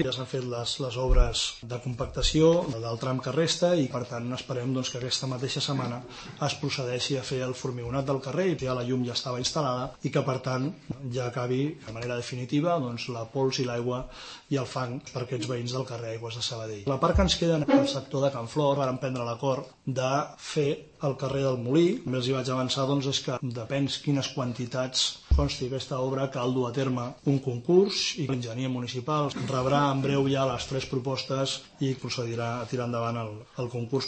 ja s'han fet les obres de compactació del tram que resta i per tant esperem que aquesta mateixa setmana es procedeixi a fer el formigonat del carrer, ja la llum ja estava instal·lada i que per tant ja acabi de manera definitiva la pols i l'aigua i el fang per aquests veïns del carrer Aigües de Sabadell. La part que ens queda en el sector de Can Flor vàrem prendre l'acord de fer el carrer del Molí. També els hi vaig avançar és que depèn quines quantitats consti aquesta obra, cal dur a terme un concurs i l'enginyer municipal rebrà en breu ja les 3 propostes i procedirà a tirar endavant el concurs.